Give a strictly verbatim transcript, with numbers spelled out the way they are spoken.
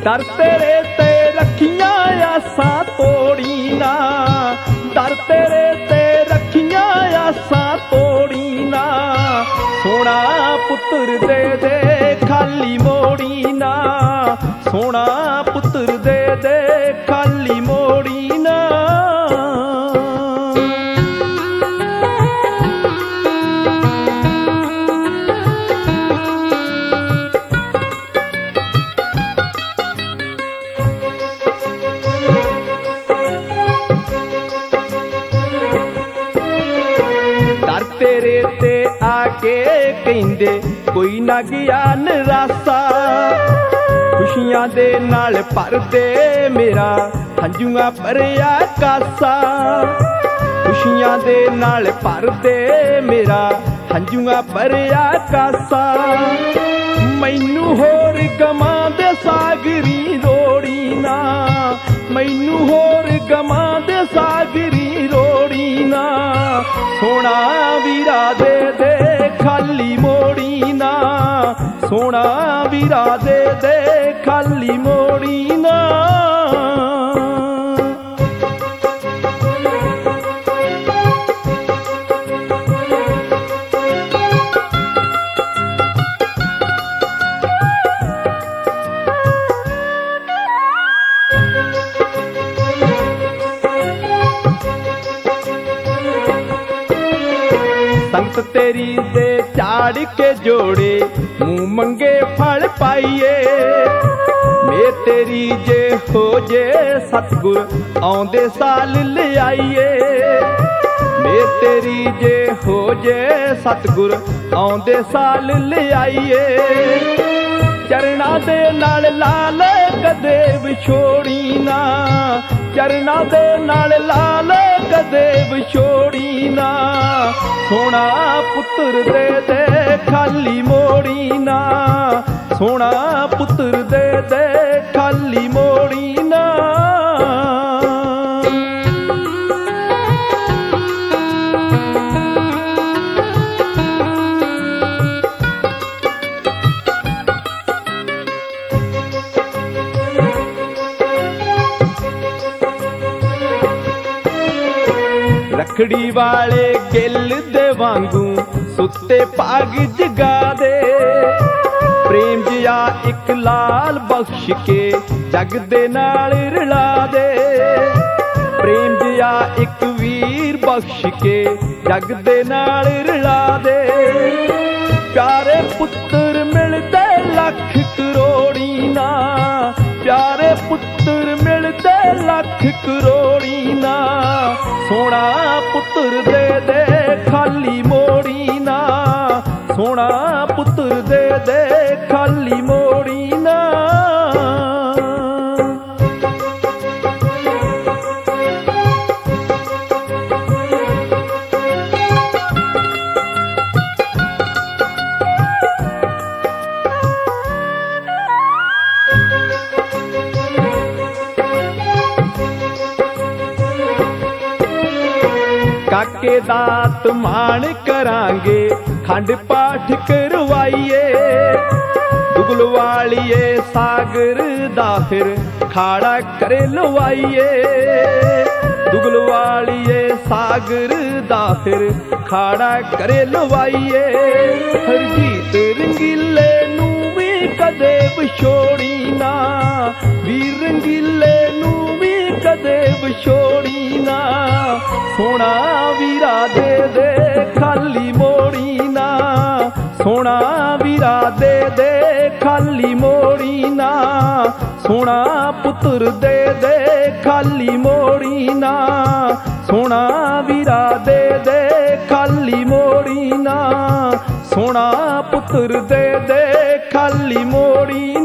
दर तेरे ते रखियां आसां तोड़ी ना, दर तेरे ते रखियां आसां तोड़ी ना, सोना पुत्र दे दे खाली मोड़ी ना, सोना पुत्र दे दे खाली मोड़ी ना। दर तेरे ते आके कहंदे कोई ना ज्ञान रासा, खुशियां दे नाल भर दे मेरा हंजुआ भरिया कासा, खुशियां दे नाल भर दे मेरा हंजुआ भरिया कासा, मैनू होर गमां दे सागरी रोड़ी ना, मैनू होर गमां दे सागरी रोड़ी ना, सोना वीरा दे दे खाली मोड़ी ना, सोना वीरा दे दे खाली मोड़ी ना। संगत तेरी दे चाड़ के जोड़े मुँह मंगे फल पाइए, मैं तेरी जे हो जे सतगुर आउंदे साल ले आइए, मैं तेरी जे हो जे सतगुर आउंदे साल ले आइए, चरना दे नाल लाल कदे विछोड़ी ना, चरना दे नाल लाल कदे विछोड़ी ना, सोना पुत्र दे दे खाली मोड़ी ना, सोना पुत्र दे दे खाली मोड़ी ना। रखड़ी वाले गिल दे वांगू सुते भाग जगा दे, प्रेम जिया एक लाल बख्श के जग दे नाल रला दे, प्रेम जिया एक वीर बख्श के जग दे नाल रला दे, प्यारे पुत्र मिलदे लख करोड़ी ना, प्यारे पुत्र मिलदे लख करोड़ी ना, सोना पुत्र दे दे खाली मोड़ी ना, सोना पुत्र दे दे खाली मोड़ी ना। काके दात मान करांगे खंड पाठ करवाइए, दुगल वालिए सागर दाखिर खाड़ा करे लवाइए, दुगल वालिए सागर दाखिर खाड़ा करे लवाइए, हरजीत रंगीले नू भी कदे विछोड़ी ना, वीर रंगीले नू भी कदे विछोड़ी ना, सोना वीरा दे दे खाली मोड़ी ना, सोना वीरा दे दे खाली मोड़ी ना, सोना पुत्र दे दे खाली मोड़ी ना, सोना वीरा दे दे खाली मोड़ी ना, सोना पुत्र दे दे खाली मोड़ी